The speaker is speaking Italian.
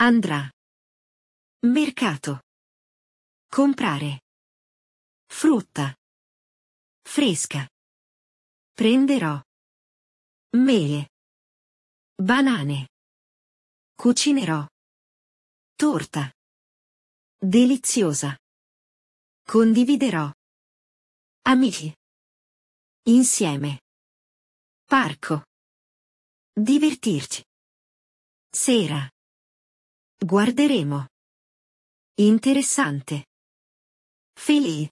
Andrà. Mercato. Comprare. Frutta. Fresca. Prenderò. Mele. Banane. Cucinerò. Torta. Deliziosa. Condividerò. Amici. Insieme. Parco. Divertirci. Sera. Guarderemo. Interessante. Felice.